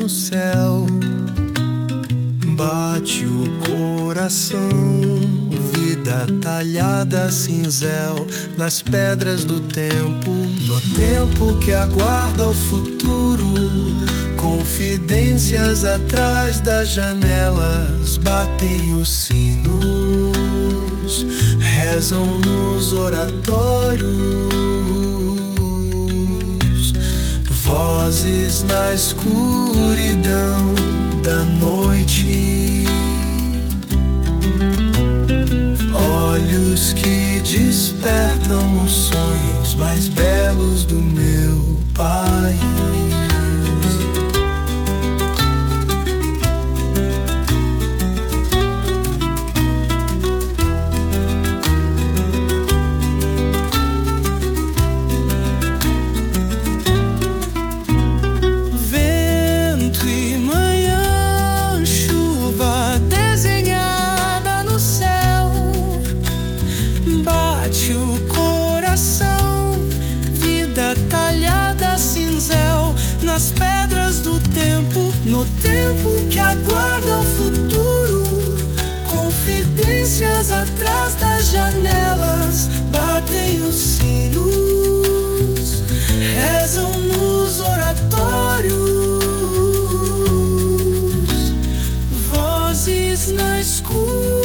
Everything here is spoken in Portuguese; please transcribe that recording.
no céu. Bate o coração, vida talhada a cinzel nas pedras do tempo. No tempo que aguarda o futuro, confidências atrás das janelas. Batem os sinos, rezam nos oratórios, vozes na escuridão da noite, olhos que despertam os sonhos mais belos do meu país. O coração, vida talhada a cinzel nas pedras do tempo. No tempo que aguarda o futuro, confidências atrás das janelas. Batem os sinos, rezam nos oratórios, vozes na escuridão